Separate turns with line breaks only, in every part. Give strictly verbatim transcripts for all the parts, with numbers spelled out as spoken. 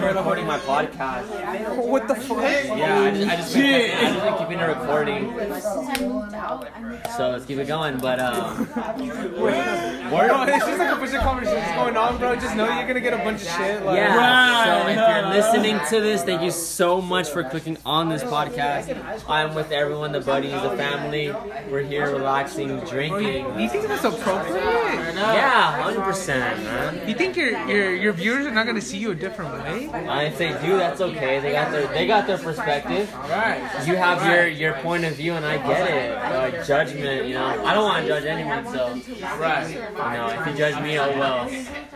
recording my podcast.
What the fuck?
Yeah, I just, I just, been, I just been keeping it recording. So let's keep it going. But um,
Word? No, it's just like a bunch of conversations going on, bro. Just know you're gonna get a bunch of shit. Like,
yeah.
right,
So if
no.
you're listening to this, thank you so much for clicking on this podcast. I'm with everyone, the buddies, the family. We're here relaxing, drinking.
Do you think that's appropriate?
Yeah, one hundred percent, man.
You think your your your viewers are not gonna see you a different way?
I if they do, that's okay. They got their they got their perspective.
Right.
You have your your point of view, and I get it. Uh, judgment, you know. I don't want to judge anyone, so
Right.
you know, if you judge me, oh well.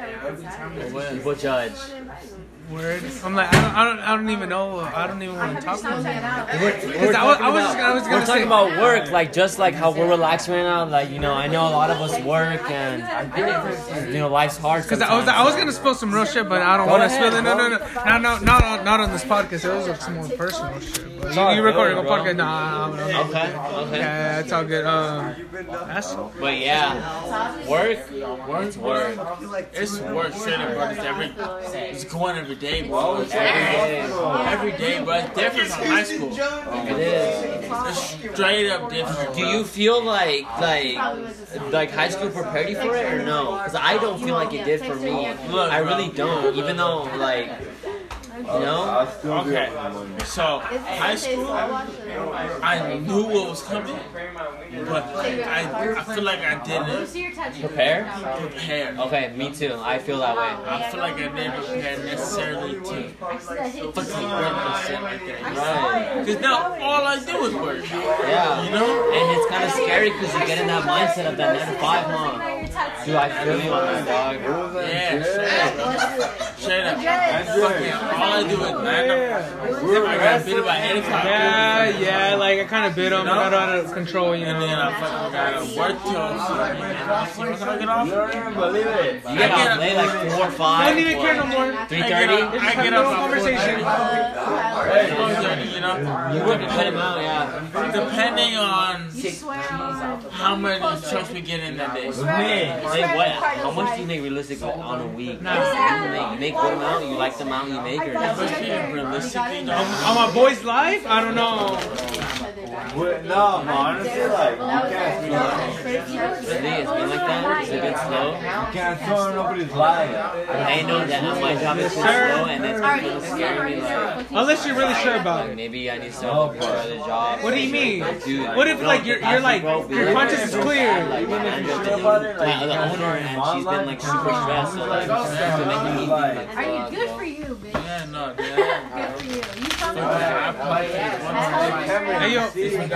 People judge.
Word. I'm like, I don't, I don't, I don't even know. I don't even want to talk about it.
We're, we're
I was,
talking
I was
about,
just, I was gonna
we're
say,
talking about work, like just like how we're relaxed right now. Like you know, I know a lot of us work, and you know, life's hard.
Because I was, I was gonna spill some real shit, but I don't
Go
want to
ahead,
spill it. No, no, no,
bro.
no, no, not on, not on this podcast. It was like some more personal shit. But you,
all
you recording a
good, bro.
podcast? Nah, nah, nah, nah.
Okay, okay.
Yeah, it's all good. Um, that's
But yeah, work, work's work.
It's work, straight up, bro. It's every, it's going every day, bro. It's every day, every day, bro. It's different from high school.
It is.
It's straight up different.
Do you feel like like like high school prepared you for it or no? Because I don't feel like it did for me.
Look,
I really don't. Even though like you know.
Okay, so high school, I knew what was coming, but I, I feel like I didn't
Prepare?
prepare.
Okay, me too. I feel that way.
I feel like I didn't prepare necessarily to fucking work and shit like that.
Right.
Because now all I do is work.
Yeah.
You know?
And it's kind of scary because you get in that mindset of that nine to five, mom. Dude, I feel you on that, dog.
Yeah, straight up. Straight up. Fucking all I do is nine to five. I got beat by eight o'clock.
yeah, yeah. Like I kind of bit him. I got out of control, you
And then
know.
I fucking gotta work till what time I get off?
You get out late like four or
I
five.
don't even care no more.
Three
I get
thirty.
up, I
Have
get
no
up at
conversation.
four thirty, you know?
You wouldn't cut him out, yeah.
Depending on how many trucks we get in that day.
Man, like what? How much do you make realistically on a week? Nah. You make, you make good amount. You like the amount you make, or not?
Especially realistically, no.
On my boy's life, I don't know.
No, honestly, like, you can't do that.
Really, it's been like that. It's a bit slow.
You can't throw nobody's life.
I know that my job is too slow, and it's kind of scaring me. Like,
Unless you're really sure about
like
it.
maybe I need to start looking for other jobs.
What do you mean?
Dude,
What if like you're you're like your conscience is clear?
Like,
Even if
and
you're
the,
sure about it,
my
like,
other owner, and she's been like super stressed, so like, it's making me
Like,
like,
Are you good for you, bitch?
Yeah, no,
Good
yeah.
for you. You come
I play
Hey yo,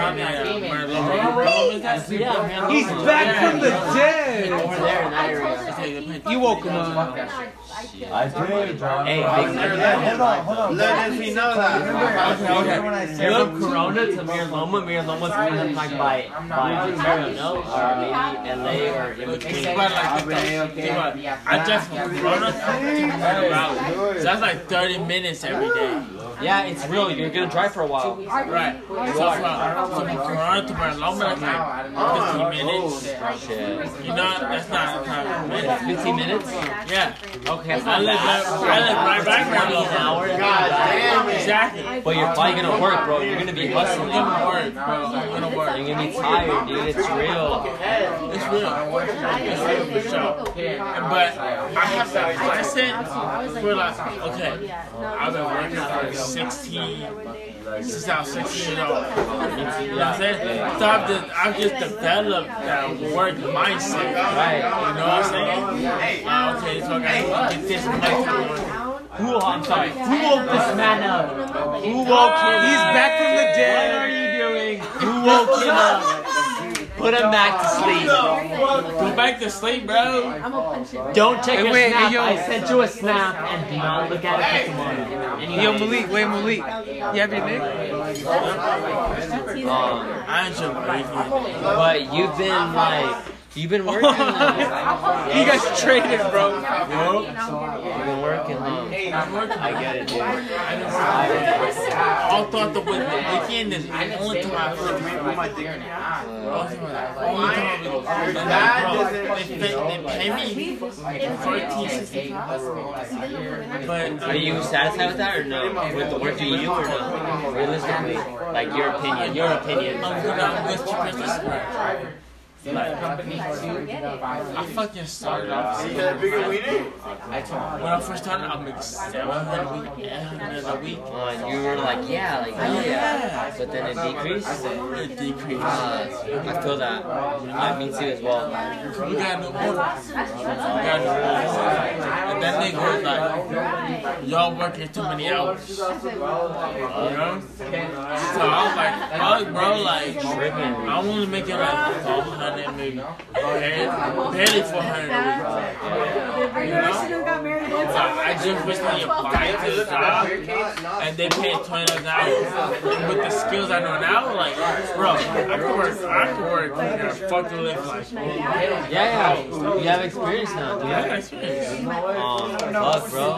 yeah,
he's back from the dead.
over there in that area.
You woke him up.
I did, bro.
Hey, big
Hold on, hold on.
Let us know that.
Remember when I
You
said
look Corona to Mir Loma. Mir Loma's kind of like by by Ontario, no? Or maybe L A or in between.
Think about like this, think about it. I just from Corona to Valley. So that's like thirty minutes every day.
Yeah, it's real. You're gonna drive for a while.
Right. So from, so from Corona to Barcelona, that's like fifteen minutes.
Shit.
You know, that's not, that's not minutes.
fifteen minutes?
Yeah.
Okay, it's
I
not
live right,
bad.
I live right back
An
there.
hour.
Exactly.
But you're probably gonna work, bro. You're gonna be
I'm
hustling.
gonna work, bro. I'm gonna work.
You're gonna be tired, dude. It's real.
It's real. It's real for sure. But I have that mindset where like, okay, I've been working for sixteen, since I was sixteen years old. You know what I'm saying? So I've just, I've just developed that work mindset.
Right.
You know what I'm saying? Uh, okay, so I gotta get this much.
Who? I'm sorry. Who woke this man up? Who woke him?
He's back from the dead.
What are you doing? Who woke him up? Put him back to sleep.
Go back to sleep, bro.
I'm gonna punch it.
Don't check
Hey,
your
wait,
snap.
hey, yo.
I sent you a snap and do not look at it for tomorrow. Anyway,
Yo, Malik, wait, Malik. You have your nick?
um,
I enjoy breaking.
but you've been like You've been working. Huh?
You guys traded, bro.
You've been working, huh? I get it, dude.
All throughout the week, the weekend is the only time I feel like only time I They pay me fourteen sixty-five. But
Are you satisfied with that or no? With the work you do or no? Realistically, like your opinion, your opinion.
I'm good. I'm good. Cheapest Like, I fucking started off. When I first started, I made seven hundred a week, eight hundred a week.
Uh, and you were like, yeah, like, oh yeah. But then it decreased.
It decreased.
Uh, I feel that. Yeah, me too as well.
We got new orders. We got new orders. And that nigga was like, y'all working too many hours. You know? So I was like, fuck, bro, like, I want to make it like twelve hundred. Maybe barely four hundred a week. You know? I just recently applied to the job and they paid twenty dollars an hour. And with the skills I know now, like, bro, I can work, I can work in a fucking lift like.
Yeah, yeah. You have experience now, dude.
Yeah, experience.
Um, fuck, bro.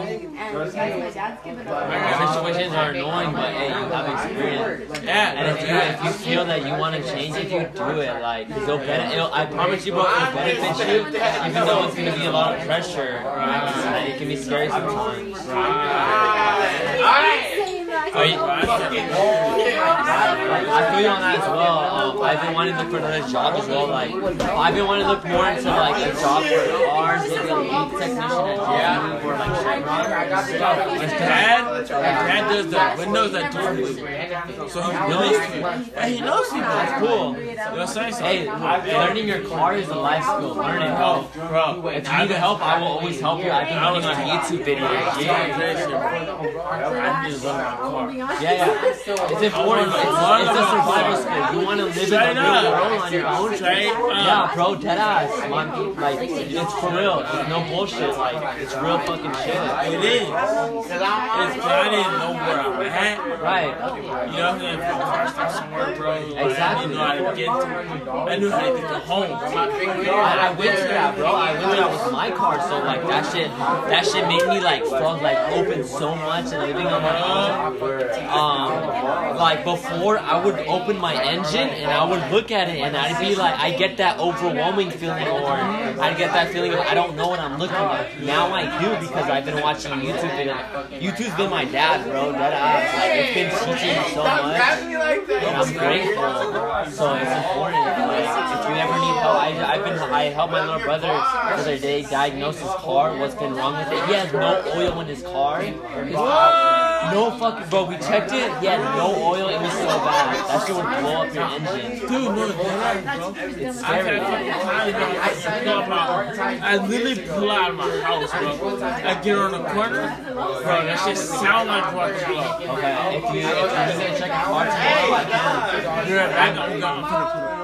Situations are annoying, but hey, you have experience.
Yeah.
And if you if you feel that you want to change it, you do it. Like, cause it'll benefit. It'll, I promise you, bro, it'll benefit you. Even though it's gonna be a lot of pressure, right? It can be scary sometimes. Are you, I feel you on that as well. Um, I've been wanting to look for another job as well. Like, I've been wanting to look more into like a job for cars, maybe a lead technician at G M or like shit.
His dad, his dad does the windows at Dorothy. So he's really, and he knows people.
That's cool.
You know what I'm saying?
Hey, learning your car is a life skill. Learn it, bro.
Bro,
If you need help, I will always help you. I've been learning on YouTube videos. Yeah,
I need to learn my car.
yeah, yeah. It's important. It's, it's a survival skill. You want to live in the real world on your own. Yeah, bro, deadass. Man, like, it's for real. It's no bullshit. Like, it's real fucking shit.
It is. It's I didn't know where I'm at.
Right.
You know what I'm saying? If the car stops somewhere, bro.
Exactly.
I didn't know how to get to it. I knew how to get to home.
I, I went to that, bro. I went to that with my car, so like that shit, that shit made me like fuck, like open so much and living on my own. Um, like before, I would open my engine and I would look at it and I'd be like, I get that overwhelming feeling, or I get that feeling of I don't know what I'm looking at. Now I do because I've been watching YouTube videos. YouTube's been my dad, bro. Dead ass. Like it's been teaching me so much, and I'm grateful. So it's important. Like if you ever need help, I, I've been I helped my little brother the other day diagnose his car. What's been wrong with it? He has no oil in his car. His No fucking, bro, we checked it, he had no oil, it was so bad. That shit would blow up your engine.
Dude, no, bro.
It's scary.
I literally pull out of my house, bro. I get on the corner, bro, that shit sound like rock and blow.
Okay, if you, if you're gonna check your car tomorrow, I can.
You're back, I'm gone.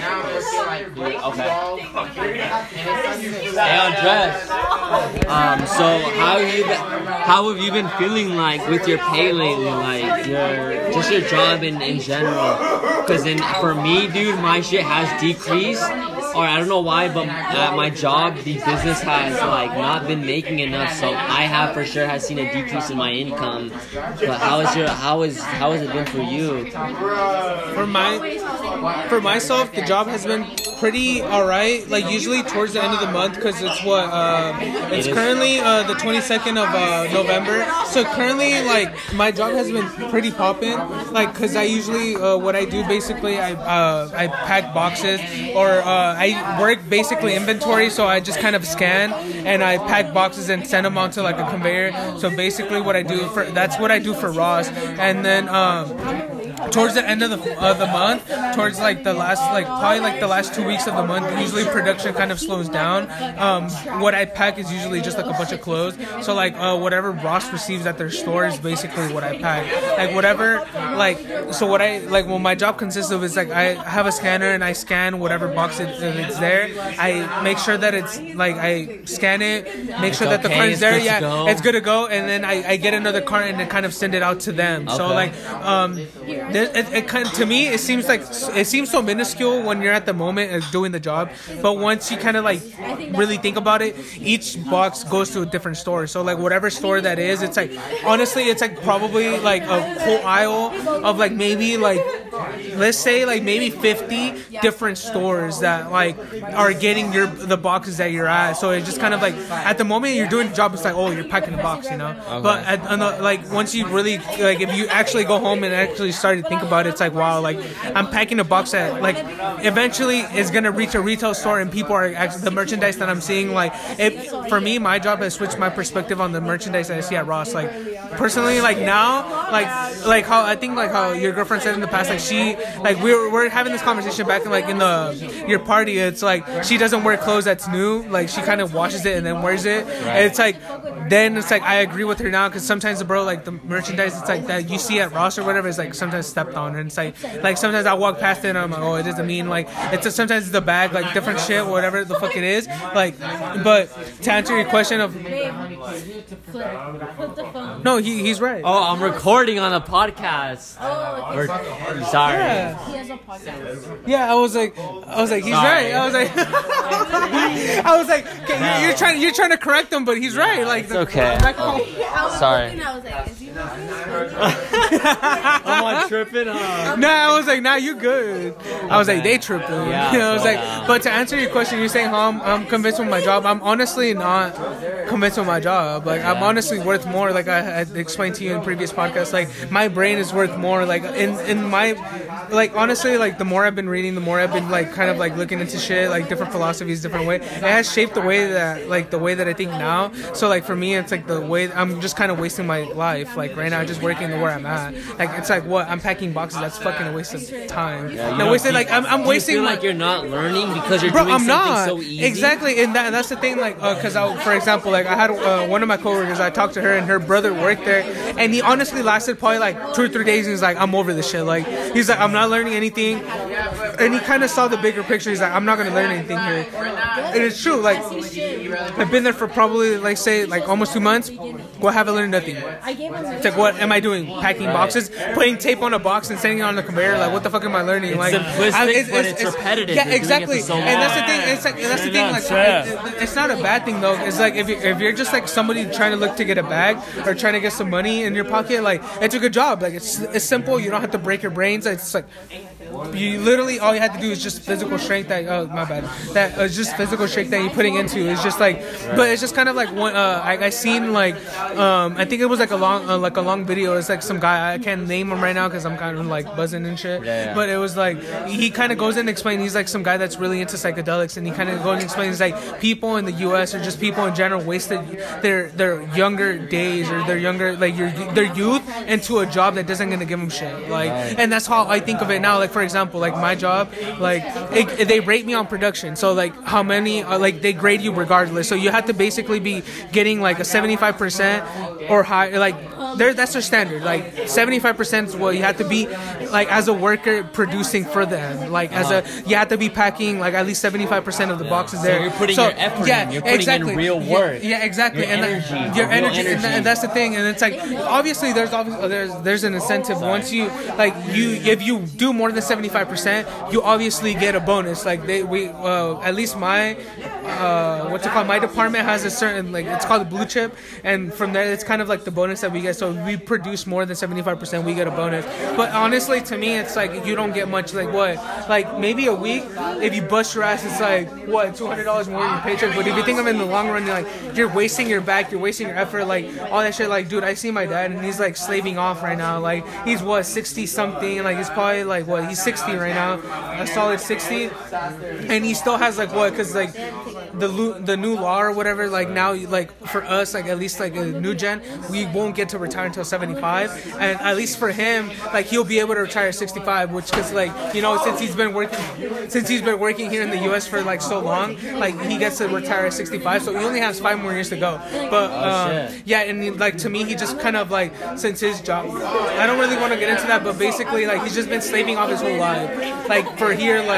Okay. Hey, Andres. Um, so how have you been, how have you been feeling like with your pay lately, like your just your job in, in general? Because in for me, dude, my shit has decreased, or I don't know why, but at my job, the business has like not been making enough, so I have for sure has seen a decrease in my income. But how is your how is how has it been for you?
For my for myself, the job has been pretty alright. Like usually towards the end of the month, because it's what uh, it's currently uh, the twenty-second of uh, November. So currently, like my job has been pretty popping. Like because I usually uh, what I do basically I uh, I pack boxes, or uh, I work basically inventory. So I just kind of scan and I pack boxes and send them onto like a conveyor. So basically, what I do for that's what I do for Ross, and then. Um, Towards the end of the of the month, towards like the last like probably like the last two weeks of the month, usually production kind of slows down. Um, what I pack is usually just like a bunch of clothes. So like uh, whatever Ross receives at their store is basically what I pack. Like whatever like so what I like what my job consists of is like I have a scanner and I scan whatever box it, it's there. I make sure that it's like I scan it, make sure that the cart is there. Yeah, it's good to go, and then I, I get another cart and then kind of send it out to them. So like um. There- It, it kind of, to me, it seems like it seems so minuscule when you're at the moment of doing the job, but once you kind of like really think about it, each box goes to a different store. So like whatever store that is, it's like honestly, it's like probably like a whole aisle of like maybe like let's say like maybe fifty different stores that like are getting your the boxes that you're at. So it's just kind of like at the moment you're doing the job, it's like oh you're packing a box, you know.
Okay.
But at, on the, like once you really like if you actually go home and actually start to think about it, it's like wow, like I'm packing a box that like eventually is gonna reach a retail store and people are actually the merchandise that I'm seeing like it for me my job has switched my perspective on the merchandise that I see at Ross. Like personally like now like like how I think like how your girlfriend said in the past like she like we were, we're having this conversation back in like in the your party. It's like she doesn't wear clothes that's new, like she kind of washes it and then wears it. And it's like then it's like I agree with her now because sometimes bro like the merchandise it's like that you see at Ross or whatever is like sometimes stepped on and it's like like sometimes I walk past it and I'm like oh it doesn't mean like it's a, sometimes it's the bag like different shit whatever the fuck it is like but to answer your question of no he he's right.
Oh, I'm recording on a podcast.
Oh,
Or, sorry.
Yeah.
he has a podcast.
Yeah, I was like, I was like, he's
Sorry.
right. I was like, I was like, okay, you're, you're trying, you're trying to correct him, but he's right. Like,
It's okay.
back home.
I was
Sorry.
looking, I was like, is he
I'm on tripping, huh?
No, I was like, nah, you good. I was like, they tripping.
Yeah,
You know, I was
slow
like,
down.
but to answer your question, you're saying how I'm, I'm convinced with my job. I'm honestly not convinced with my job. Like, I'm honestly worth more. Like I had explained to you in previous podcasts, like my brain is worth more. Like in in my, like honestly, like the more I've been reading, the more I've been like kind of like looking into shit, like different philosophies, different way. It has shaped the way that like the way that I think now. So like for me, it's like the way I'm just kind of wasting my life. Like right now, just working where I'm at. Like it's like what I'm packing boxes. That's fucking a waste of time.
You
no,
know,
wasted.
do you-
Like I'm I'm
do you
wasting
feel
my.
like you're not learning because you're
Bro,
doing
I'm
something
not
so easy.
exactly, and, that, and that's the thing. Like, because I, for example, like I had uh, one of my coworkers. I talked to her, and her brother worked there, and he honestly lasted probably like two or three days. And he's like, "I'm over this shit." Like, he's like, "I'm not learning anything," and he kind of saw the bigger picture. He's like, "I'm not gonna learn anything here," and it's true. Like, I've been there for probably like say like almost two months. Well, I haven't learned nothing.
I gave him
It's like, what am I doing? Packing boxes, putting tape on a box, and sending it on the conveyor. Like, what the fuck am I learning?
It's
like,
simplistic, but it's repetitive.
Yeah,
You're doing it
exactly.
for so
And that's the
long.
thing. It's like, and that's the thing. Like,
Yeah.
it- it's not a bad thing though. It's like if you if you're just like somebody trying to look to get a bag or trying to get some money in your pocket, like it's a good job. Like it's it's simple. You don't have to break your brains. It's like. You literally all you have to do is just physical strength that oh my bad that uh, just physical strength that you're putting into it's just like but it's just kind of like one uh, I, I seen like um I think it was like a long uh, like a long video. It's like some guy I can't name him right now because I'm kind of like buzzing and shit
Yeah, yeah.
but it was like he kind of goes in and explains he's like some guy that's really into psychedelics and he kind of goes and explains like people in the U S or just people in general wasted their their younger days or their younger like your their youth into a job that doesn't gonna give them shit like and that's how I think of it now. Like for example, like my job, like it, they rate me on production. So like how many, uh, like they grade you regardless. So you have to basically be getting like a seventy-five percent or higher. Like there, that's their standard. Like seventy-five percent is what you have to be like as a worker producing for them. Like as a, you have to be packing like at least seventy-five percent of the boxes there.
So you're putting your effort in. You're putting in real work.
Yeah, yeah exactly.
Your
and
energy.
That, your
Real
energy, And,
energy.
that, and that's the thing. And it's like obviously there's obviously there's there's an incentive once you like you if you do more than seventy-five percent, you obviously get a bonus. Like they, we, uh, at least my, uh, what's it called? My department has a certain, like it's called a blue chip, and from there it's kind of like the bonus that we get. So if we produce more than seventy-five percent, we get a bonus. But honestly, to me, it's like you don't get much. Like what? Like maybe a week. If you bust your ass, it's like what two hundred dollars more in your paycheck. But if you think of it in the long run, you're like you're wasting your back, you're wasting your effort, like all that shit. Like dude, I see my dad, and he's like slaving off right now. Like he's what sixty something. Like he's probably like what he's sixty right now. A solid sixty, and he still has like what? Because like the lu- the new law or whatever. Like now, like for us, like at least like a new gen, we won't get to retire until seventy-five, and at least for him, like he'll be able to retire at sixty-five. Which because like you know since he's been working since he's been working here in the U S for like so long, like he gets to retire at sixty-five. So he only has five more years to go. But um,
shit.
yeah, and like to me, he just kind of like since his job, I don't really want to get into that, but basically like he's just been slaving off his whole life. Like for here, like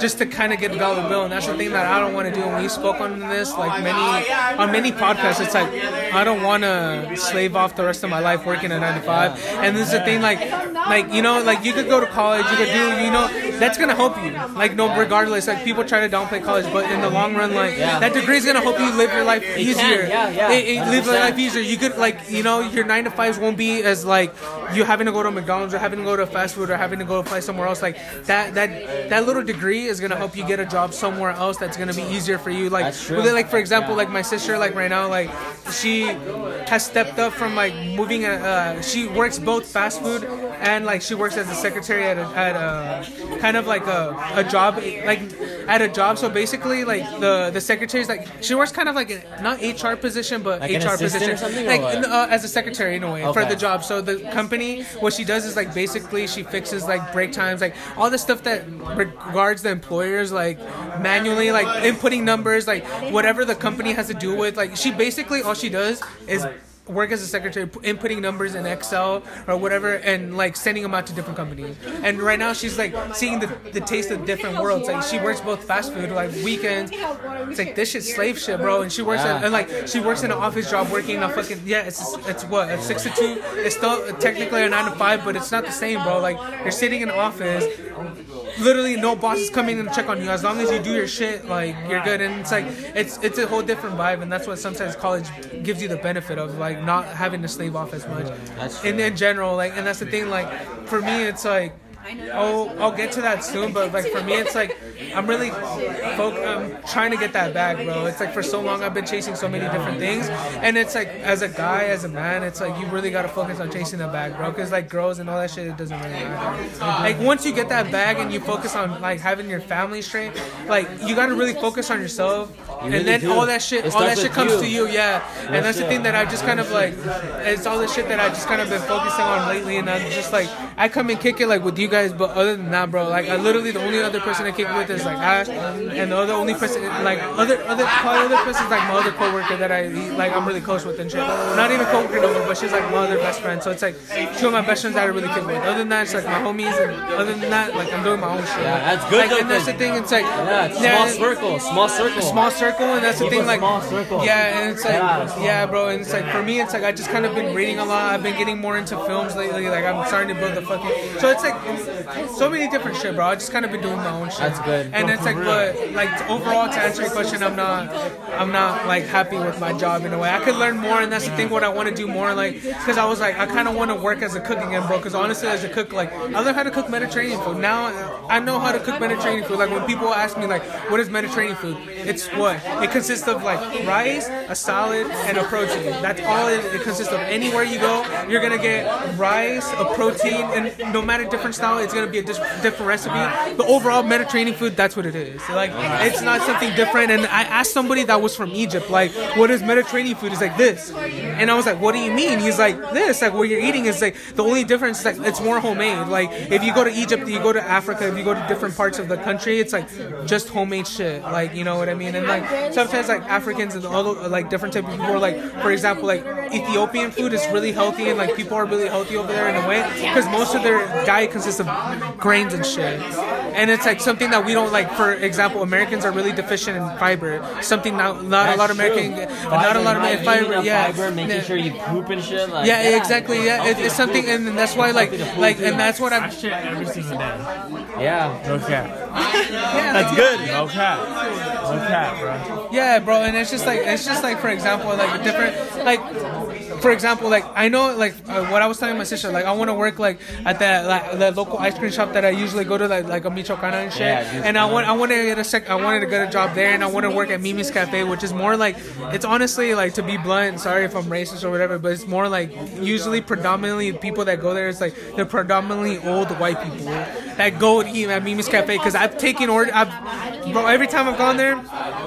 just to kind of get dollar bill. And that's the thing that I don't want to do. And we spoke on this like many on many podcasts. It's like I don't want to slave off the rest of my life working a nine to five. And this is the thing, like like you know, like you could go to college, you could do, you know, that's gonna help you. Like no, regardless, like people try to downplay college, but in the long run, like
Yeah.
that degree is gonna help you live your life
It
easier.
can, yeah, yeah,
It, it, live your
one hundred percent.
life easier. You could like, you know, your nine to fives won't be as like you having to go to McDonald's or having to go to fast food or having to go apply somewhere else. Like that that that little degree is gonna help you get a job somewhere else that's gonna be easier for you. Like
That's true.
with it, like for example,
Yeah.
like my sister, like right now, like she has stepped up from like moving. A, uh, she works both fast food and like she works as a secretary at a, at a kind of like a, a job like at a job. So basically, like the the secretary's like she works kind of like a, not H R position, but
Like an
H R
assistant
position,
or something, or
like
what?
uh, as a secretary in a way for
Okay.
the job. So the company, what she does is like basically she fixes like break times, like all the stuff that regards the employers, like manually, like inputting numbers, like whatever the company has to do with. Like she basically all she does is work as a secretary, p- inputting numbers in Excel or whatever, and like sending them out to different companies. And right now she's like seeing the, the taste of different worlds. Like she works both fast food, like weekends. It's like this shit's slave shit, bro. And she works
Yeah.
at, and like she works in an office job, working a fucking yeah. It's it's what it's six to two. It's still technically a nine to five, but it's not the same, bro. Like you're sitting in an office. Literally, no boss is coming in to check on you. As long as you do your shit, like you're good. And it's like it's it's a whole different vibe, and that's what sometimes college gives you the benefit of, like not having to slave off as much.
That's true.
And in general, like, and that's the thing. Like for me, it's like. Oh, I'll get to that soon, but like for me, it's like I'm really, folk, I'm trying to get that back, bro. It's like for so long I've been chasing so many different things, and it's like as a guy, as a man, it's like you really gotta focus on chasing the bag, bro. Cause like girls and all that shit, it doesn't really matter. Like once you get that bag and you focus on like having your family straight, like you gotta really focus on yourself,
really
and then
do.
all that shit,
It
all that
starts
shit
with
comes
you.
to you, yeah. And that's the
shit.
thing that I just kind of like, it's all the shit that I just kind of been focusing on lately, and I'm just like I come and kick it like with you guys, but other than that, bro, like I literally the only other person I kick it with is like Ash, and the other only person like other other probably other person is like my other coworker that I like I'm really close with and shit. Not even coworker no more, but she's like my other best friend. So it's like two of my best friends that I really kick with. Other than that, it's like my homies, and other than that, like I'm doing my own shit.
Yeah, that's good
Like,
though,
and that's the
'cause-
thing. It's like
Yeah, it's
yeah,
small
it-
circle, small circle.
small circle, and that's the
Keep
thing,
a
like
small circle.
yeah, and it's like
Yeah.
yeah, bro, and it's like for me, it's like I just kind of been reading a lot. I've been getting more into films lately. Like I'm starting to build the fucking. So it's like so many different shit, bro. I just kind of been doing my own shit.
That's good.
And it's like, but like overall, to answer your question, I'm not, I'm not like happy with my job in a way. I could learn more, and that's the thing. What I want to do more, like, because I was like, I kind of want to work as a cook again, bro. Because honestly, as a cook, like, I learned how to cook Mediterranean food. Now I know how to cook Mediterranean food. Like when people ask me, like, what is Mediterranean food? It's what it consists of, like rice, a salad, and a protein. That's all it, it consists of. Anywhere you go, you're gonna get rice, a protein, and no matter different style, it's gonna be a dis- different recipe. But overall, Mediterranean food, that's what it is. Like it's not something different. And I asked somebody that was from Egypt, like, what is Mediterranean food? He's like this, and I was like, what do you mean? He's like this. Like what you're eating is like the only difference is like it's more homemade. Like if you go to Egypt, you go to Africa, if you go to different parts of the country, it's like just homemade shit. Like you know what I mean? And like sometimes like Africans and all the, like different type of people are like, for example, like Ethiopian food is really healthy, and like people are really healthy over there in a way because most of their diet consists of grains and shit. And it's like something that we don't like. For example, Americans are really deficient in fiber. Something not not a lot of American, not a lot of American fiber. Yeah,
fiber, making
yeah.
sure you poop and shit. Like,
Yeah, exactly. Yeah, it, it's something, and that's why, like, like, and that's what
I
I'm.
shit every single day.
Yeah.
No cap.
Yeah,
That's good. No cap. No cap, bro.
Yeah, bro, and it's just like it's just like for example, like different like. For example, like I know, like uh, what I was telling my sister, like I want to work like at that like the local ice cream shop that I usually go to, like like a Michoacana and shit.
Yeah, dude.
And I want I want to get a sec. I wanted to get a job there, and I want to work at Mimi's Cafe, which is more like it's honestly like, to be blunt, sorry if I'm racist or whatever, but it's more like usually predominantly people that go there, it's like they're predominantly old white people that go and eat at Mimi's Cafe. Because I've taken order, I've bro every time I've gone there.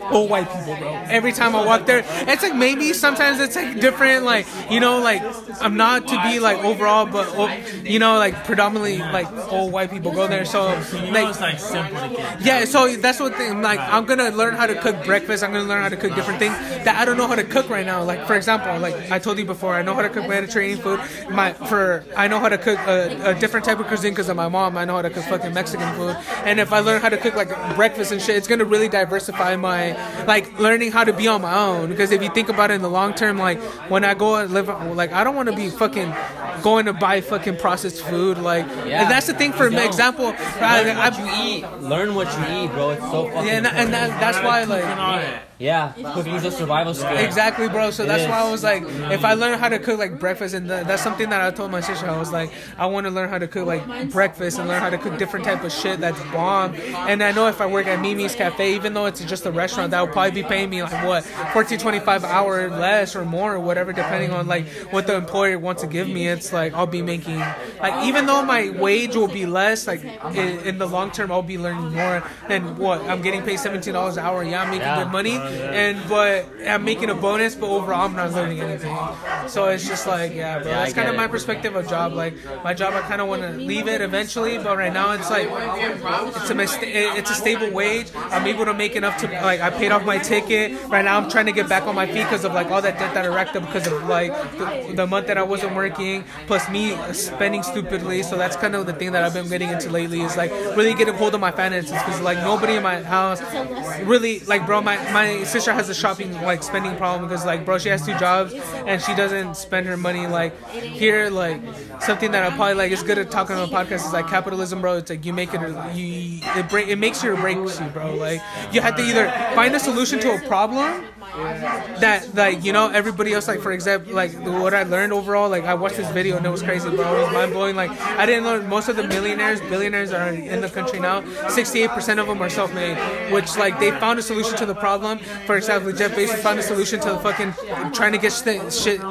old white people, bro. Every time I walk there, it's like maybe sometimes it's like different, like, you know, like I'm not to be like overall, but oh, you know, like predominantly like old white people go there. So
You know
like,
it's like simple to get.
yeah, so that's what thing. Like, I'm gonna learn how to cook breakfast. I'm gonna learn how to cook different things that I don't know how to cook right now. Like, for example, like I told you before, I know how to cook Mediterranean food. My for I know how to cook a, a different type of cuisine because of my mom. I know how to cook fucking Mexican food. And if I learn how to cook like breakfast and shit, it's gonna really diversify my like learning how to be on my own. Because if you think about it in the long term, like when I go and live, like I don't want to be fucking going to buy fucking processed food. Like,
Yeah.
and that's the thing. For
You don't.
example,
Learn
I,
what
I,
you eat. Learn what you eat, bro. It's so fucking.
yeah, and, that, and that, that's why like.
And all that.
Yeah, cooking is a survival skill.
Exactly, bro. So
It
that's
is.
why I was like, if I learn how to cook like breakfast, and the, that's something that I told my sister. I was like, I want to learn how to cook like breakfast and learn how to cook different type of shit that's bomb. And I know if I work at Mimi's Cafe, even though it's just a restaurant, that will probably be paying me like what fourteen twenty-five hour less or more or whatever, depending on like what the employer wants to give me. It's like I'll be making like even though my wage will be less, like in, in the long term, I'll be learning more than what I'm getting paid seventeen dollars an hour. Yeah, I'm making
Yeah.
good money, and but. I'm making a bonus, but overall I'm not learning anything. So it's just like, yeah, bro.
Yeah, I
That's kind
get
of
it.
my perspective of job. Like my job, I kind of want to leave it eventually, but right now it's like it's a mis- it's a stable wage. I'm able to make enough to like I paid off my ticket. Right now I'm trying to get back on my feet because of like all that debt that I racked up because of like the, the month that I wasn't working, plus me spending stupidly. So that's kind of the thing that I've been getting into lately is like really getting hold of my finances because like nobody in my house really like, bro. My my sister has a shopping like spending problem because like, bro, she has two jobs and she doesn't spend her money like here. Like something that I probably like is good at talking on a podcast is like capitalism, bro. It's like you make it, or you it break it makes you or breaks you, bro. Like you have to either find a solution to a problem that like you know everybody else like for example like what I learned overall like I watched this video and it was crazy, bro. It was mind blowing. Like I didn't know most of the millionaires billionaires are in the country now, sixty-eight percent of them are self-made, which like they found a solution to the problem. For example, Jeff Bezos found a solution to the fucking trying to get st- shit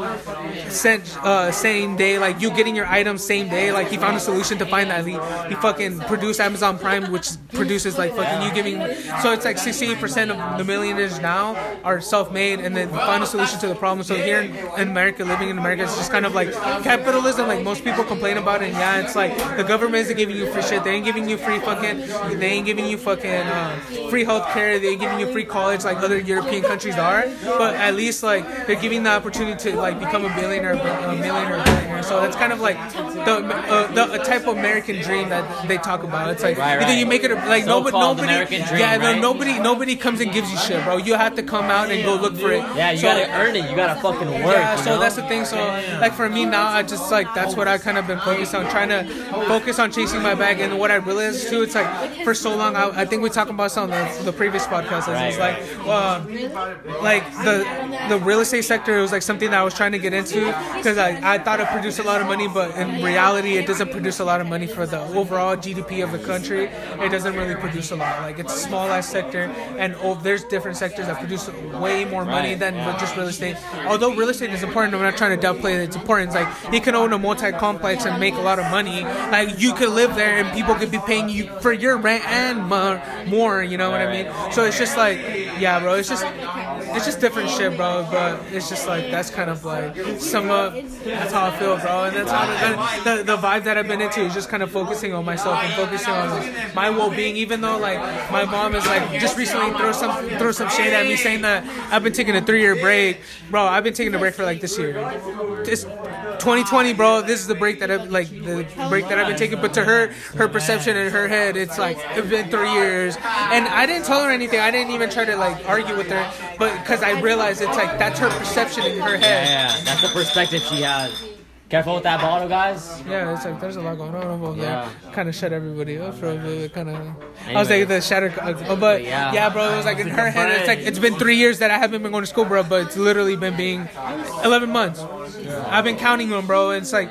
sent uh, same day, like you getting your items same day. Like he found a solution to find that. He, he fucking produced Amazon Prime, which produces like fucking you giving. So it's like sixty-eight percent of the millionaires now are self-made, and then find a solution to the problem. So here in, in America, living in America, it's just kind of like capitalism. Like most people complain about it. And yeah, it's like the government isn't giving you free shit. They ain't giving you free fucking. They ain't giving you fucking uh, free healthcare. They ain't giving you free college like other European countries are. But at least like they're giving the opportunity to like become a billionaire, a millionaire, a billionaire. So that's kind of like the uh, the a type of American dream that they talk about. It's like
Right,
either
right.
you make it a, like nobody,
So-called
nobody,
American dream,
yeah, no,
right?
nobody, nobody comes and gives you shit, bro. You have to come out and go look for it.
Yeah, you
So-
gotta earn it. You gotta fucking work.
yeah,
you
so
know?
that's the thing. So, like for me now, I just like that's what I kind of been focused on, trying to focus on chasing my bag. And what I realized too, it's like for so long, I, I think we talked about this on the, the previous podcast.
Right,
It's like, uh, like the the real estate sector was like something that I was trying to get into because I, I thought it produced a lot of money, but in reality, it doesn't produce a lot of money for the overall G D P of the country. It doesn't really produce a lot. Like it's a small ass sector, and oh, there's different sectors that produce way more money
Right.
than just real estate. Although real estate is important, I'm not trying to downplay it. It's important. It's like you can own a multi-complex and make a lot of money. Like you could live there and people could be paying you for your rent and more. more you know what I mean? So it's just like, yeah, bro. It's just, it's just different shit, bro. But it's just like that's kind of like some. Uh, that's how I feel, bro. And that's how the, the the vibe that I've been into is just kind of focusing on myself and focusing on like, my well-being. Even though like my mom is like just recently throw some throw some shade at me saying that I've been taking a three-year break, bro. I've been taking a break for like this year. It's twenty twenty, bro. This is the break that I've like the break that I've been taking. But to her, her perception in her head, it's like it's been three years, and I didn't tell her anything. I didn't even try to like argue with her, but because I realized it's like that's her perception in her
Yeah,
head.
yeah, that's the perspective she has. Careful with that bottle, guys.
Yeah, it's like there's a lot going on over
Yeah.
there. Kind of shut everybody up for a bit. Kind of. I was
Anyways.
like the shatter, uh, but
Yeah.
yeah, bro. It was like in her head. It's like it's been three years that I haven't been going to school, bro. But it's literally been being eleven months. I've been counting them, bro. It's like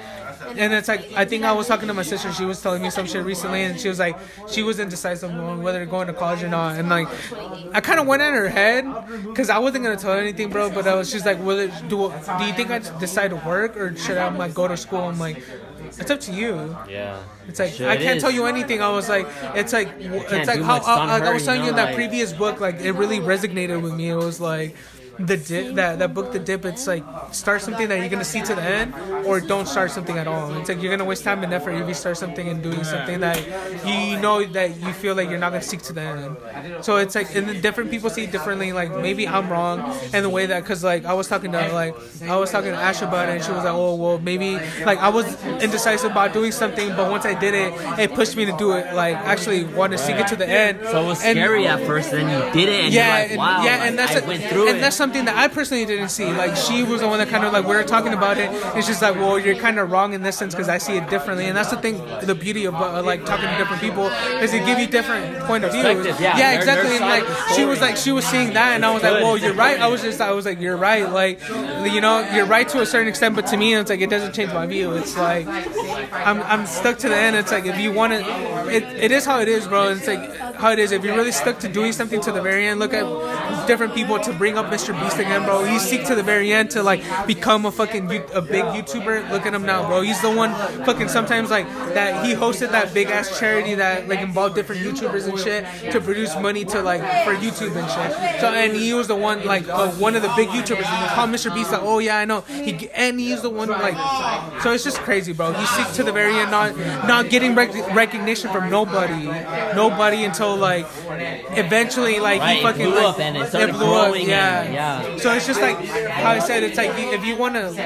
and it's like I think I was talking to my sister. She was telling me some shit recently, and she was like she was indecisive on whether to go into college or not. And like I kind of went in her head because I wasn't gonna tell her anything, bro. But I was she's like, will it do? Do you think I decide to work or should I like go to school? I'm like, it's up to you.
Yeah.
It's like
Sure
I
it
can't
is.
tell you anything. I was like, it's like it's like
do
how
much on
I, like I
her,
was telling
you
you in
know,
that
like-
previous book. Like it really resonated with me. It was like the dip, that that book, The Dip. It's like start something that you're gonna see to the end, or don't start something at all. It's like you're gonna waste time and effort if you start something and doing something that you know that you feel like you're not gonna stick to the end. So it's like, and then different people see it differently. Like maybe I'm wrong in the way that, cause like I was talking to like I was talking to Ash about it, and she was like, oh well, maybe like I was indecisive about doing something, but once I did it, it pushed me to do it. Like actually want to stick it to the end.
So it was
And-
scary at first, and then you did it, and
yeah,
you're like,
and,
wow,
yeah,
like,
and that's
I
a-
went through
and
it.
that's something that I personally didn't see. Like she was the one that kind of like we were talking about it. It's just like, well, you're kind of wrong in this sense because I see it differently, and that's the thing. The beauty of uh, like talking to different people is to give you different point of views.
Perspective, yeah.
yeah,
Their-
exactly.
their
And
side
like
of the
she was
story.
like she was seeing that, and I was like,
Good.
well, you're right. I was just I was like, you're right. Like you know, you're right to a certain extent, but to me, it's like it doesn't change my view. It's like I'm I'm stuck to the end. It's like if you want to, it it is how it is, bro. It's like how it is. If you're really stuck to doing something to the very end, look at different people to bring up Mister Beast again, bro. He's seek to the very end to like become a fucking you- a big YouTuber. Look at him now, bro. He's the one fucking sometimes like that. He hosted that big ass charity that like involved different YouTubers and shit to produce money to like for YouTube and shit. So and he was the one like uh, one of the big YouTubers. And he called Mister Beast like, oh yeah, I know. He and he's the one like. So it's just crazy, bro. He seek to the very end, not not getting rec- recognition from nobody, nobody until like eventually like
Right,
he
it
fucking
blew
like,
up and it started
blew up,
growing
yeah.
and- yeah.
So it's just like how I said. It's like if you want to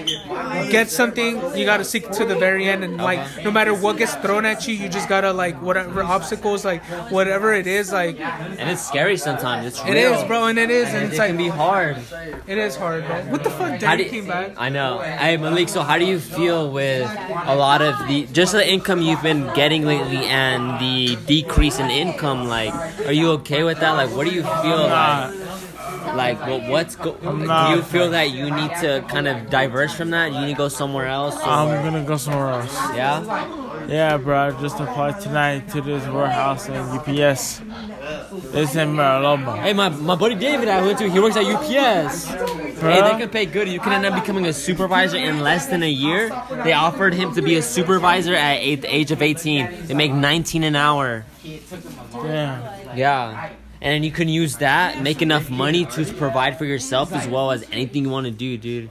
get something, you gotta seek to the very end, and like no matter what gets thrown at you, you just gotta like whatever obstacles, like whatever it is, like
And it's scary sometimes. It's
it
real.
is, bro, and it is, and
It
it's
can
like
be hard.
it is hard, bro. What the fuck?
How do
Daddy
you-
came back.
I know. Hey Malik, so how do you feel with a lot of the just the income you've been getting lately and the decrease in income? Like, are you okay with that? Like, what do you feel like? Like, what, what's go- do
not.
you feel that you need to kind of diverge from that? You need to go somewhere else? Or,
I'm gonna go somewhere else.
yeah.
Yeah, bro. I just applied tonight to this warehouse in U P S. It's in Mariloma.
Hey, my, my buddy David, I went to. He works at U P S. Hey, they can pay good. You can end up becoming a supervisor in less than a year. They offered him to be a supervisor at eight, the age of eighteen. They make nineteen an hour.
Yeah.
Yeah. And then you can use that, make enough money to provide for yourself as well as anything you want to do, dude.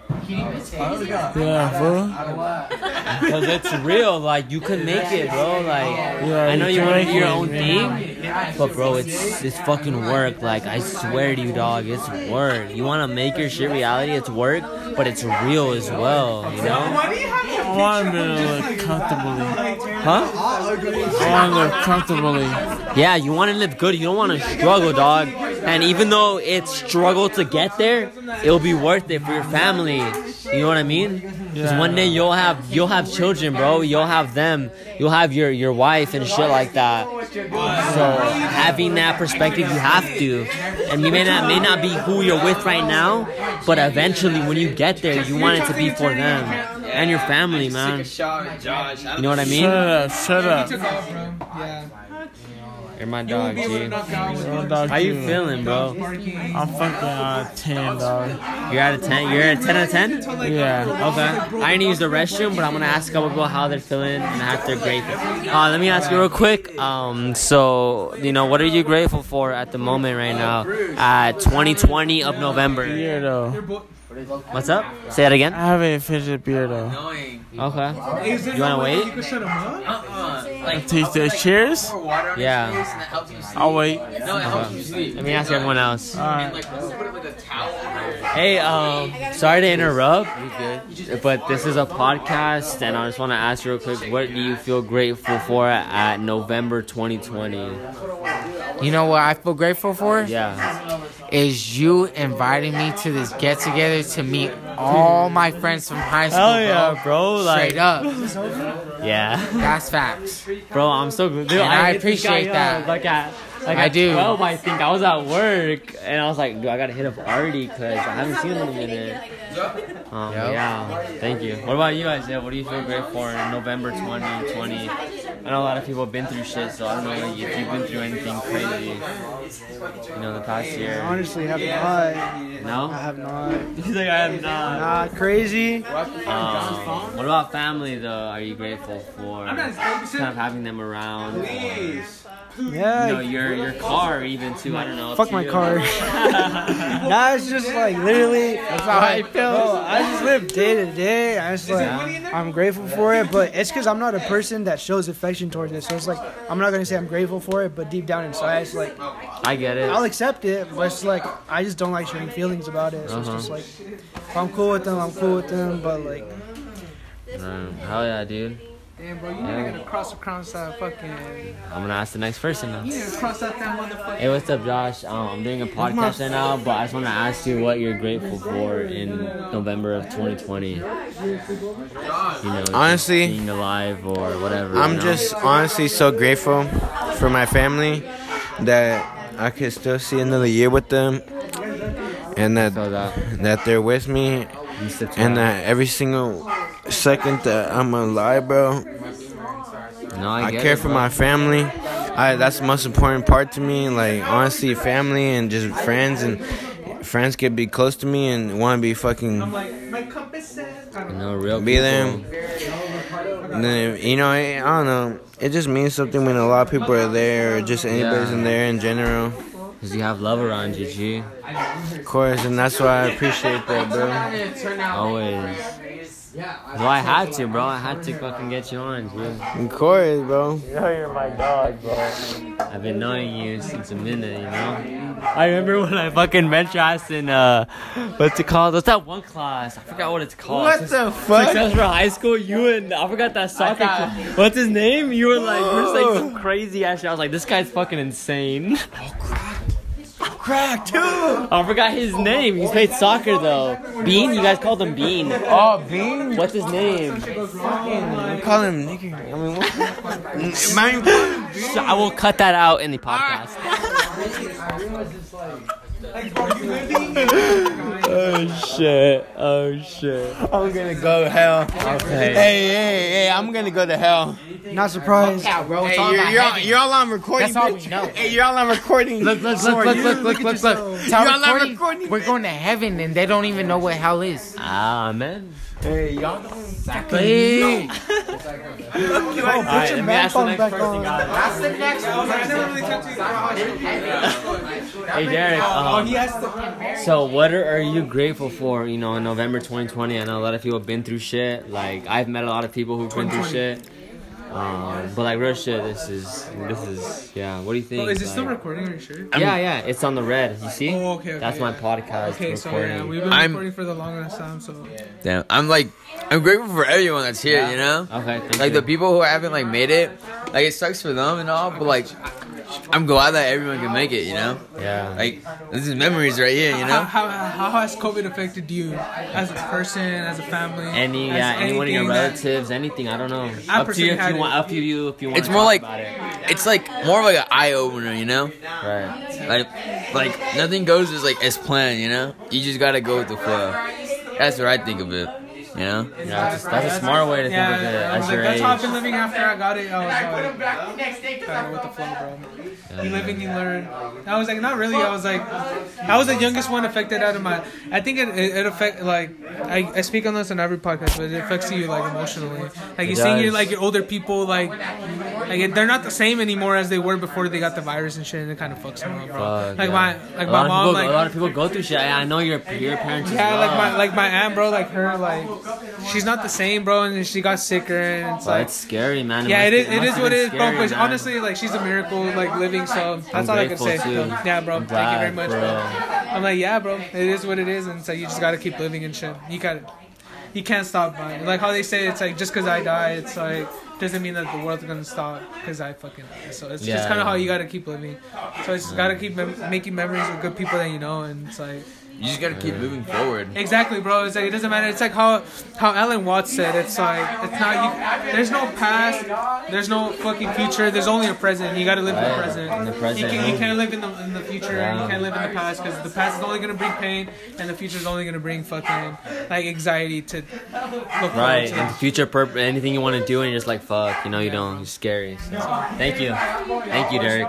Yeah, bro.
Because it's real. Like, you can make it, bro. Like,
Yeah,
I know
you
you
can
want to
make
do your
it,
own
man.
thing, but bro, it's it's fucking work. Like, I swear to you, dog, it's work. You want to make your shit reality, it's work, but it's real as well, you know?
I want to live comfortably.
Huh?
I want to live comfortably.
Yeah, you want to live good. You don't want to struggle, dog. And even though it's struggle to get there, it'll be worth it for your family. You know what I mean? Because
Yeah.
one day you'll have you'll have children, bro. You'll have them. You'll have your your wife and shit like that. So having that perspective, you have to. And you may not may not be who you're with right now, but eventually when you get there, you want it to be for them and your family, man. You know what I mean?
Shut up, shut up.
Took off, bro. Yeah.
You're my dog, G.
Real dog
How you
too.
feeling, bro?
I'm fucking uh, ten, dog.
You're out of ten. You're at ten out of ten.
Yeah.
Okay. I didn't use the restroom, but I'm gonna ask a couple people how they're feeling and how they're grateful. Uh, let me ask you real quick. Um, so you know, what are you grateful for at the moment right now, at twenty twenty of November?
Beer, though.
What's up? Say that again.
I haven't finished the beer, though.
Okay. You wanna wait?
You can shut him up.
Taste the cheers?
Yeah.
I'll wait.
Okay. Let me ask everyone else.
Alright.
Hey, um, sorry to interrupt, but this is a podcast, and I just want to ask you real quick, what do you feel grateful for at November twenty twenty?
You know what I feel grateful for?
Yeah.
Is you inviting me to this get together to meet all my friends from high school,
Hell yeah, bro. Like,
Straight up.
yeah.
That's facts.
Bro, I'm so good. Dude,
And I
hit this guy
appreciate
up,
that.
Like at, like
I
at
do.
twelve, I think. I was at work, and I was like, dude, I gotta hit up Artie, because I haven't seen him in a minute. Um,
Yep.
Yeah, thank you. What about you, Isaiah? What do you feel grateful for in November twenty twenty? I know a lot of people have been through shit, so I don't know like, if you've been through anything crazy, you know, the past year.
Honestly, have not. I
No?
have not.
He's like, I have not.
Not crazy.
Um, what about family, though? Are you grateful for kind of having them around?
Yeah.
You know, your your car even too. I don't know.
Fuck
to
my
you.
car. Nah, it's just like literally. That's
how I feel.
Bro, I just live day to day. I just like
Yeah.
I'm grateful for it, but it's because I'm not a person that shows affection towards it. So it's like I'm not gonna say I'm grateful for it, but deep down inside, it's like
I get it.
I'll accept it, but it's like I just don't like showing feelings about it. So
Uh-huh.
it's just like if I'm cool with them, I'm cool with them. But like
Um, hell yeah, dude.
Damn, bro, you never gonna cross across that fucking.
I'm gonna ask the next person now.
You never cross that damn motherfucker.
Hey, what's up, Josh? Um, I'm doing a podcast right now, but I just want to ask you what you're grateful for in November of twenty twenty. You know, just
Honestly,
being alive or whatever.
I'm
you know?
just honestly so grateful for my family that I could still see another year with them, and that
So that
that they're with me,
you stick to
and
that.
that every single second that I'm alive, bro,
No, I,
I
get
care
it,
for
bro.
my family. I that's the most important part to me. Like honestly, family and just friends and friends can be close to me and want to be fucking
My compass says.
You know, real
be there.
people.
And then, you know, I, I don't know. It just means something when a lot of people are there, or just anybody's
Yeah.
in there in general.
Cause you have love around you, G.
Of course, and that's why I appreciate that, bro.
Always. Well, I had to, bro. I had to fucking get you on, dude.
Of course, bro.
You know you're my dog, bro. I've been knowing you since a minute, you know? I remember when I fucking met your ass in, uh, what's it called? What's that one class? I forgot what it's called.
What the fuck?
Success for high school, you and, I forgot that soccer class. What's his name? You were like, you were saying some crazy ass shit. I was like, this guy's fucking insane.
Crack, too.
I forgot his name. He played soccer, though. Bean? You guys called him Bean.
Oh, Bean?
What's his name?
I call him nigga. I mean, what? Man,
So I will cut that out in the podcast. Oh shit! Oh shit!
I'm gonna go to hell.
Okay.
Hey, hey, hey, I'm gonna go to hell.
not surprised.
Hey, you're, you're, all, you're all on recording. That's all bitch. we know. Hey, you're all on recording. Look, look,
look, look, look,
look,
look,
look.
Tell
You're all on
recording,
recording.
we're going to heaven and they don't even know what hell is.
Ah, man.
Hey, y'all.
Hey.
Alright, let me ask the next person, guys.
That's the next
Hey, Derek. Um, so, what are, are you grateful for? You know, in November twenty twenty, I know a lot of people have been through shit. Like, I've met a lot of people who've been through shit. Um, but like real shit, this is this is yeah. What do you think?
Oh, is it still
Like-
recording? Are you sure?
Yeah, yeah. It's on the red. You see?
Oh, okay, okay,
That's
yeah.
my podcast.
Okay, so
recording.
yeah, we've been
I'm-
recording for the longest time, so
Damn, I'm like, I'm grateful for everyone that's here, you know?
Okay, thank
Like
you.
the people who haven't like made it, like it sucks for them and all, but like, I'm glad that everyone can make it, you know?
Yeah.
Like, this is memories right here, you
how,
know?
how, how has COVID affected you as a person, as a family?
Any
as
yeah, anyone in your
anything that-
relatives, anything. I don't know.
I
Up to you
personally
if
had
you want.
it.
Up to you if you want.
It's
to
more
talk
like,
about it.
it's like more of like an eye opener, you know?
Right.
Like, like nothing goes as like as planned, you know? You just gotta go with the flow. That's what I think of it, you know?
Yeah, that's, that's a smart way to think
Yeah,
of it.
I was
As
like,
your
that's
age.
how I've been living after I got it. I was like, kind of with the flow, bro. You live and you learn. I was like, not really. I was like, I was the youngest one affected out of my. I think it it, it affect like I, I speak on this on every podcast, but it affects you like emotionally. Like you
It
seeing your
does.
like your older people like like they're not the same anymore as they were before they got the virus and shit, and it kind of fucks them up, bro.
Fuck,
like
yeah.
my like
a
my
lot
mom
of people,
like.
a lot of people go through shit. I, I know your your parents.
Yeah,
as
like
well.
my like my aunt, bro, like her, like she's not the same, bro, and she got sicker, and it's
Well,
like
it's scary, man.
yeah,
must
it is.
be-
It
must
is
have
what
been
it is, bro.
scary,
But
man.
honestly, like she's a miracle, like living. So that's
I'm
all I can
grateful,
say.
too.
Yeah, bro.
I'm
Thank you very
glad,
much,
bro.
bro. I'm like, yeah, bro. It is what it is, and so you just gotta keep living and shit. You got, you can't stop buying. Like how they say, it's like just because I die, it's like doesn't mean that the world's gonna stop because I fucking die. So it's
Yeah,
just kind of
yeah.
how you gotta keep living. So it's just gotta keep mem- making memories with good people that you know, and it's like.
You just gotta keep moving forward.
Exactly, bro. It's like it doesn't matter. It's like how how Alan Watts said. It's like it's not. You, there's no past. There's no fucking future. There's only a present. You gotta live in the
Right,
present.
in the present.
You, can, you can't live in the in the future.
Yeah.
You can't live in the past because the past is only gonna bring pain, and the future is only gonna bring fucking like anxiety to look
Right,
forward to.
and the future purpose, anything you want to do, and you're just like, fuck, you know, you don't. It's scary. So, thank you. Thank you, Derek.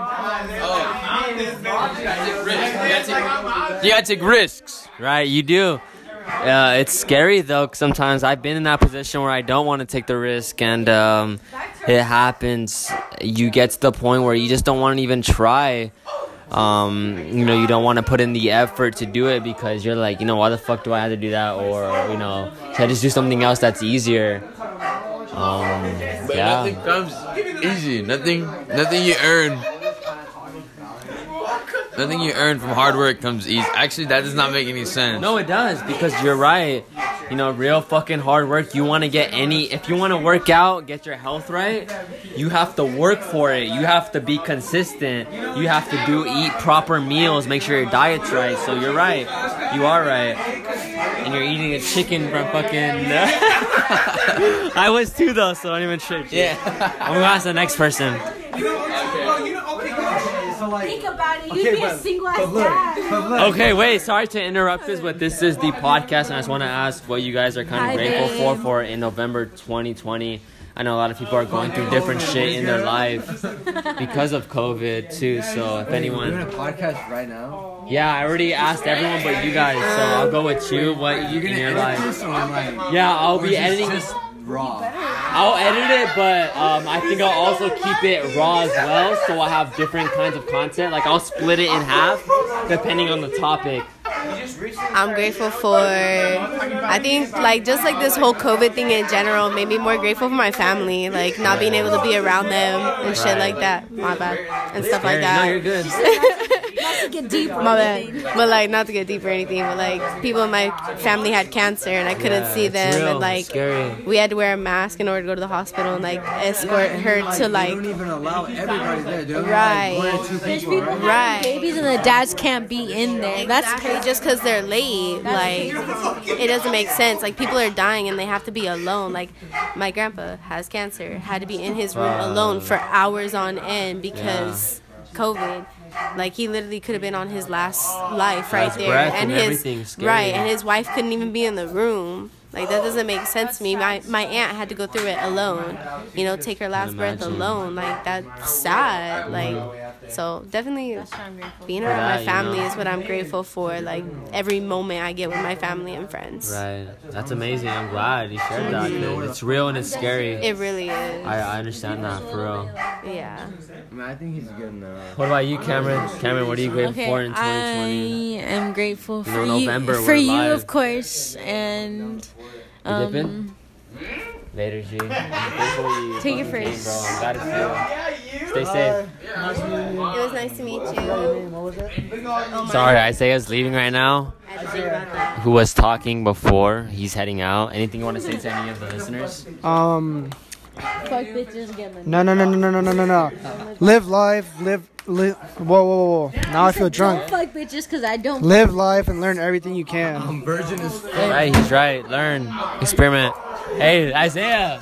You gotta take risks.
Right, you do. Uh, it's scary though. 'Cause sometimes I've been in that position where I don't want to take the risk, and um, it happens. You get to the point where you just don't want to even try. Um, you know, you don't want to put in the effort to do it because you're like, you know, why the fuck do I have to do that? Or you know, should I just do something else that's easier? Um,
But
yeah.
nothing comes easy. Nothing, nothing you earn. Nothing you earn from hard work comes easy. Actually, that does not make any sense.
No, it does because you're right. You know, real fucking hard work. You want to get any, if you want to work out, get your health right, you have to work for it. You have to be consistent. You have to do, eat proper meals, make sure your diet's right. So you're right. You are right. And you're eating a chicken from fucking. I was too though, so don't even trip.
Yeah.
I'm gonna ask the next person.
Think about it. You'd be a single ass dad.
Okay, wait. Sorry to interrupt this, but this is the podcast, and I just want to ask what you guys are kind of
Hi,
grateful
babe.
for for in November twenty twenty. I know a lot of people are going through different shit in their life because of COVID too. So if anyone,
a podcast right now?
yeah, I already asked everyone but you guys. So I'll go with you. What you in your life? Yeah, I'll be editing this.
Raw.
I'll edit it, but um, I think I'll also keep it raw as well, so I'll have different kinds of content. Like I'll split it in half, depending on the topic.
I'm grateful for, I think, like, just like this whole COVID thing in general made me more grateful for my family, like, not being able to be around them and shit like that. My bad. And stuff like that.
No, you're good.
Not to get deep.
My bad. But, like, not to get deep or anything, but, like, people in my family had cancer and I couldn't
Yeah,
see
it's
them.
real.
And, like,
It's scary.
we had to wear a mask in order to go to the hospital and, like, escort her to,
They
like,
don't even allow everybody there. They only
Right.
like one or two
There's
people.
people having
Right.
babies and the dads can't be in there. That's
exactly,
crazy.
just because they're late, like, it doesn't make sense. Like, people are dying and they have to be alone. Like, my grandpa has cancer, had to be in his room alone for hours on end because COVID. Like, he literally could have been on his last life right
Last
there,
breath
and
and
his
everything, scary.
right, and his wife couldn't even be in the room. Like, that doesn't make sense to me. My my aunt had to go through it alone. You know, take her last breath
imagine.
alone. Like, that's sad. Like, so definitely being around
that,
my
you
family
know.
is what I'm grateful for. Like, every moment I get with my family and friends.
Right. That's amazing. I'm glad you shared that. 'Cause it's real and it's scary.
It really is.
I, I understand that for real.
Yeah.
I mean, I think he's good enough.
What about you, Cameron? Cameron, what are you grateful
Okay,
for in twenty twenty?
I am grateful for
know,
you,
November,
for
we're
you,
live.
of course, and
You dipping?
um,
Later, G. I'm grateful you
Take it
fucking came,
first.
bro. I'm glad to see you. Stay safe.
It was nice to meet you. Oh,
Sorry, Isaiah's leaving right now.
I had to think about that.
Who was talking before? He's heading out. Anything you want to say to any of the listeners?
Um,
fuck bitches, get money.
no, no, no, no, no, no, no, no, no. Live life, live, live. Whoa, whoa, whoa, whoa. Now I feel drunk.
Don't fuck bitches, cause I don't.
Live life and learn everything you can.
Virgin is
Right, he's right. Learn. Experiment. Hey, Isaiah.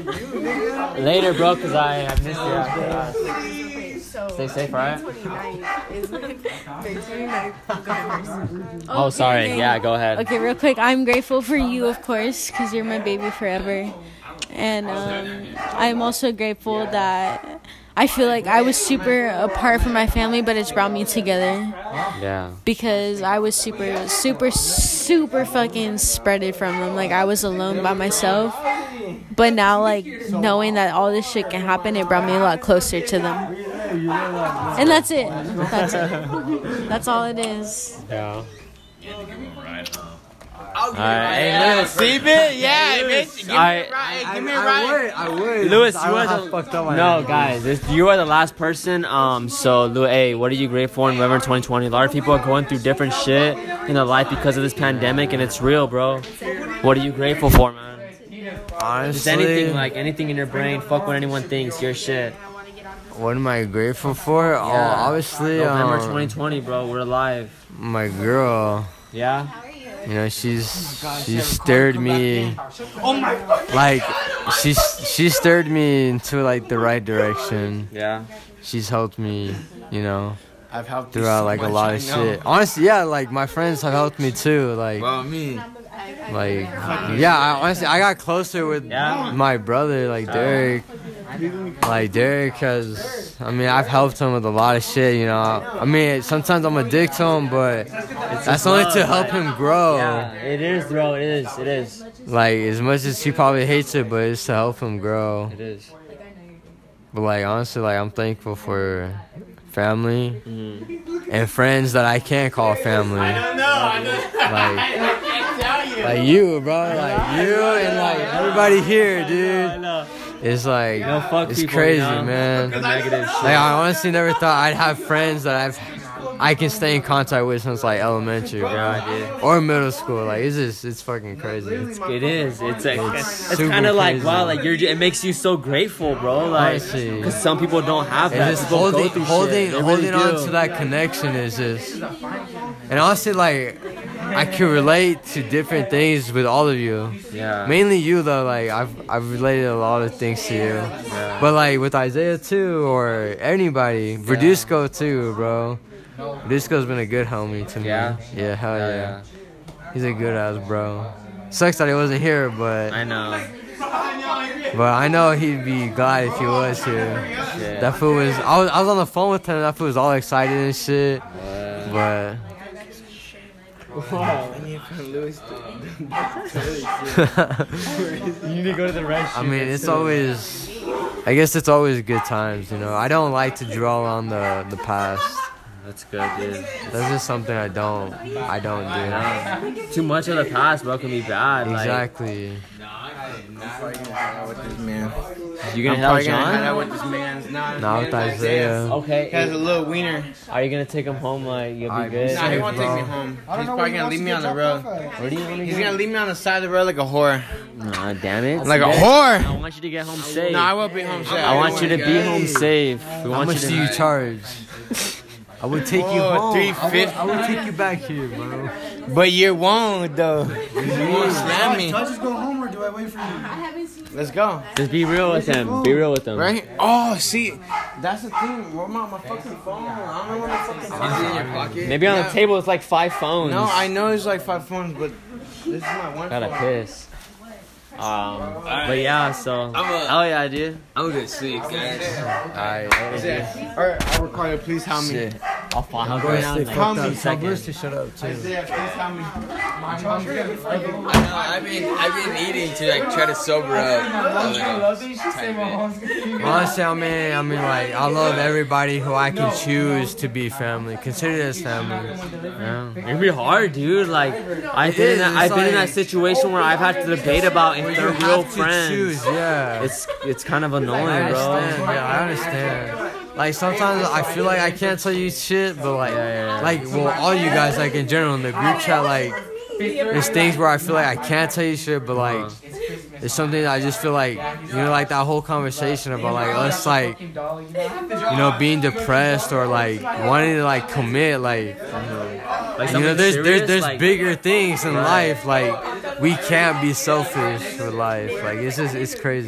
Later, bro, because I, I missed you after that. Stay safe, alright? Oh, sorry.
okay.
Yeah, go ahead.
Okay, real quick, I'm grateful for you, of course, because you're my baby forever. And um, I'm also grateful that I feel like I was super apart from my family, but it's brought me together.
Yeah.
Because I was super, super, super fucking spreaded from them. Like, I was alone by myself. But now, like, knowing that all this shit can happen, it brought me a lot closer to them. And that's it. That's it. That's all it is.
Yeah. Alright, hey, Lewis.
See it? Yeah, bitch. Give me
Alright.
a ride. Give me a
I
ride.
would, I would.
Lewis,
I
you
don't
are
know how
the
fucked up I
no,
am.
guys. This, you are the last person. Um, so Lou, hey, what are you grateful for in November twenty twenty? A lot of people are going through different shit in their life because of this pandemic, and it's real, bro. What are you grateful for, man?
Honestly,
Just anything, like anything in your brain. Fuck what anyone thinks. Your shit.
what am I grateful for? Oh, obviously,
November
um,
twenty twenty, bro. We're alive.
my girl.
Yeah.
You know, she's she stirred me, like she's she stirred me into like the right direction.
Yeah.
She's helped me, you know,
I've helped you
throughout
so
like a
much,
lot
I
of
know.
shit. Honestly, yeah, like my friends have helped me too. Like,
Well, me.
like yeah, I honestly I got closer with
Yeah.
my brother, like Derek. Like Derek has, I mean, I've helped him with a lot of shit, you know. I mean, sometimes I'm a dick to him, but that's only to help him grow.
Yeah, it is, bro. It is. It is.
Like, as much as he probably hates it, but it's to help him grow.
It is.
But like, honestly, like I'm thankful for family
Mm-hmm.
and friends that I can't call family.
I don't know. I don't
Like,
I can't tell you.
like you, bro. Like you and like everybody here,
I
dude.
know.
It's like,
No, fuck
it's
people,
crazy,
you know?
man.
The negative shit.
Like, I honestly never thought I'd have friends that I've I can stay in contact with since like elementary, bro,
Yeah,
or middle school. Like, it's just it's fucking crazy.
It's, it is. It's like,
It's
it's,
super
kind of like
crazy.
wow, like you're. It makes you so grateful, bro. Like,
Honestly.
because some people don't have that.
And just
People go
holding
through
holding
shit. They
holding
really
on
do.
to that connection is just. And honestly, like, I can relate to different things with all of you.
Yeah.
Mainly you though. Like, I've I've related a lot of things to you.
Yeah.
But like with Isaiah too, or anybody, Verdusco too, bro. Verdusco's been a good homie to me.
Yeah?
Yeah, hell
Hell
yeah. He's a good ass bro. Sucks that he wasn't here, but
I know.
but I know he'd be glad if he was here.
Yeah.
That fool was. I was I was on the phone with him. That fool was all excited and shit. But.
You need to go to the restroom.
I mean, it's always. I guess it's always good times, you know. I don't like to dwell on the the past.
That's good, dude.
That's just something I don't. I don't do.
Yeah. Too much of the past, bro, can be bad.
Exactly.
Man.
Like, you gonna
I'm
hang out with
probably gonna hang
John?
out with this man. Nah,
Not with Isaiah.
Okay.
He has a little wiener.
Are you gonna take him home? Like you'll be
I-
good.
Nah, he
Safe,
won't
bro.
take me home.
I don't
He's
know
probably
where he
gonna
wants
leave
to
me
get
on the
dropped
road.
off at.
Where do you wanna
He's
go?
gonna leave me on the side of the road like a whore.
Nah, damn it.
Like a
I
whore.
want you to get home safe.
No, I will be home safe.
I want you to be home safe. We
How
want
much
you
do
to.
you charge? I would take you
Oh,
home.
three
I would,
fifty.
I would take you back here, bro.
But you won't though. You won't slam me.
Do I just go home or do I wait for you?
Let's go.
Just be real with him. Be real with him.
Right here. Oh, see, that's the thing. Where my, my fucking phone? I don't know where my fucking phone is. in your pocket.
Maybe on the table it's like five phones.
No, I know there's like five phones, but this is my one
Gotta
phone.
piss. Um, but yeah, so. Oh yeah, dude.
I'm gonna sleep, guys.
Alright.
Alright, I'll record it. Please help me.
I'll find. I'll go down in like
Call me.
two seconds.
to shut up too.
Isaiah, please help me.
I know, I've been, I've been eating to like try to sober up.
Honestly, I mean, I mean, like, I love everybody who I can choose to be family. Consider this family.
Yeah. It'd be hard, dude. Like I've
It
been, in
is,
that,
it's
I've been in that
like-
situation where I've had to debate about if
You
they're
have
real
to
friends.
choose, yeah.
It's it's kind of
I
annoying,
understand,
bro.
yeah, I understand. Like sometimes I feel like I can't tell you shit, but like, like well, all you guys, like in general in the group chat, like there's things where I feel like I can't tell you shit, but like it's something that I just feel like, you know, like that whole conversation about like us like, you know, being depressed or like wanting to like commit, like,
Like
you know,
something
there's there's
serious,
there's
like-
bigger things in life. Like we can't be selfish with life. Like it's just it's crazy.